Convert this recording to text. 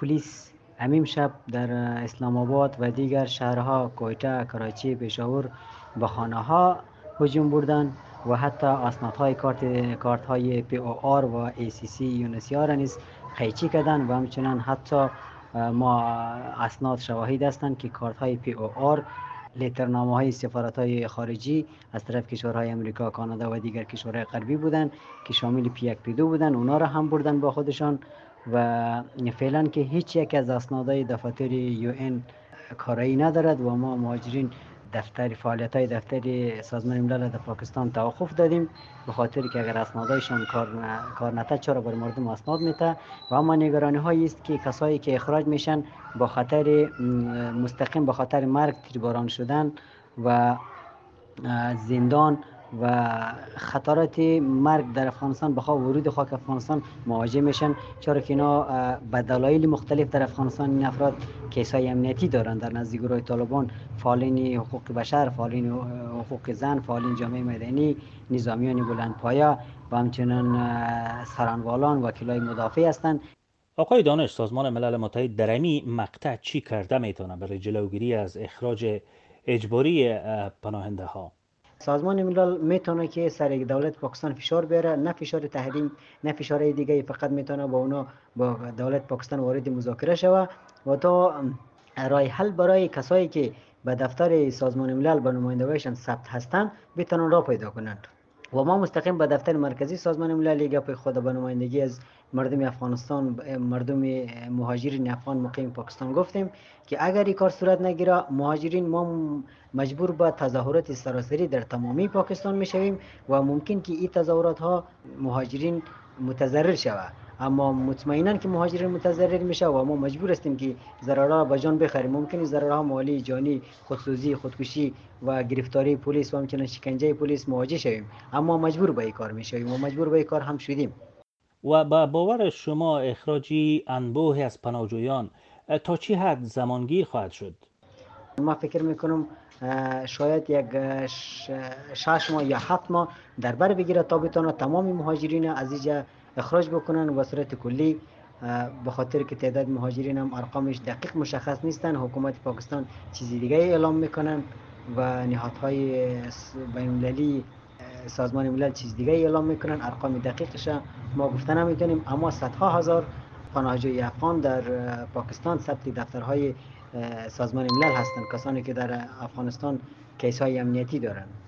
پلیس امیم شب در اسلام آباد و دیگر شهرها کویته، کراچی، پشاور به خانه ها هجوم بردند و حتی اسنادهای کارت های پی او آر و ای سی سی یونسیا را نیز قیچی کردند و همچنان حتی ما اسناد شواهد هستند که کارت های پی او آر لیترنامه های سفارت های خارجی از طرف کشورهای امریکا، کانادا و دیگر کشورهای غربی بودند که شامل پی 1 پی 2 بودند. اونا را هم بردن با خودشان و فعلا که هیچ یک از اسنادهای دفاتر یو این کارایی ندارد و ما مهاجرین فعالیت های دفتر سازمان ملل در پاکستان توقف دادیم به خاطر که اگر اسنادایشان کار نته چرا بر مردم اسناد میته و اما نگرانی هایی است که کسایی که اخراج میشن با خطر مستقیم به خاطر مرگ تیرباران شدن و زندان و خطرات مرگ در افغانستان بخواه ورود خاک افغانستان مواجه میشن، چرا که اینا به دلایل مختلف در افغانستان این افراد کیسای امنیتی دارند در نزد گروه طالبان، فعالین حقوق بشر، فعالین حقوق زن، فعالین جامعه مدنی، نظامیان بلندپایه و همچنان سرانوالان، وکیلای مدافع هستند. آقای دانش، سازمان ملل متحد در این مقطع چی کرده میتونه برای جلوگیری از اخراج اجباری پناهنده ها؟ سازمان ملل میتونه که سر دولت پاکستان فشار بیاره، نه فشار تحریم نه فشار دیگه، فقط میتونه با اونا با دولت پاکستان وارد مذاکره شوه و تا راه حل برای کسایی که به دفتر سازمان ملل به نمایندگیشان ثبت هستند بتونن راه پیدا کنند و ما مستقیم به دفتر مرکزی سازمان ملل گپ خود به نمایندگی از مردم افغانستان، مردم مهاجرین افغان مقیم پاکستان گفتیم که اگر این کار صورت نگیره مهاجرین ما مجبور به تظاهرات سراسری در تمامی پاکستان میشویم و ممکن که این تظاهرات ها مهاجرین متضرر شود، اما مطمئنا که مهاجرین متضرر میشه و ما مجبور هستیم که ضررها به جان بخریم. ممکنه ضررها مالی، جانی، خودسوزی، خودکشی و گرفتاری پلیس و همچنین شکنجه پلیس مواجه شویم، اما مجبور به این کار میشویم و مجبور به این کار هم شدیم. و با باور شما اخراجی انبوهی از پناهجویان تا چی حد زمانگیر خواهد شد؟ ما فکر میکنم شاید یک 6 ماه یا 7 ماه در بر بگیره تا بتونه تمام مهاجرین از اینجا اخراج بکنن و صورت کلی، به خاطر که تعداد مهاجرین هم ارقامش دقیق مشخص نیستن. حکومت پاکستان چیزی دیگه اعلام میکنن و نهادهای بین المللی سازمان ملل چیز دیگه اعلام میکنن، ارقام دقیقش ما گفته نمیتونیم، اما صدها هزار پناهجوی افغان در پاکستان ثبت دفترهای سازمان ملل هستند، کسانی که در افغانستان کیس های امنیتی دارند.